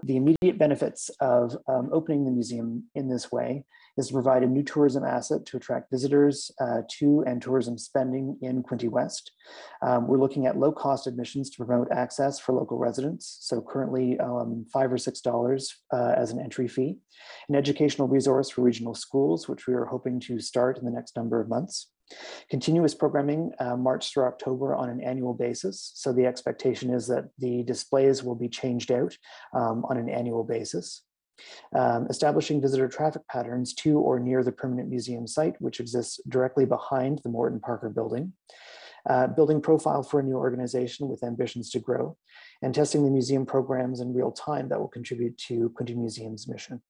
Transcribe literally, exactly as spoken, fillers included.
The immediate benefits of um, opening the museum in this way is to provide a new tourism asset to attract visitors uh, to and tourism spending in Quinte West. Um, we're looking at low cost admissions to promote access for local residents. So currently um, five or six dollars uh, as an entry fee. An educational resource for regional schools, which we are hoping to start in the next number of months. Continuous programming uh, March through October on an annual basis. So the expectation is that the displays will be changed out um, on an annual basis. Um, establishing visitor traffic patterns to or near the permanent museum site, which exists directly behind the Morton Parker building. Uh, building profile for a new organization with ambitions to grow, and testing the museum programs in real time that will contribute to Quinte Museum's mission.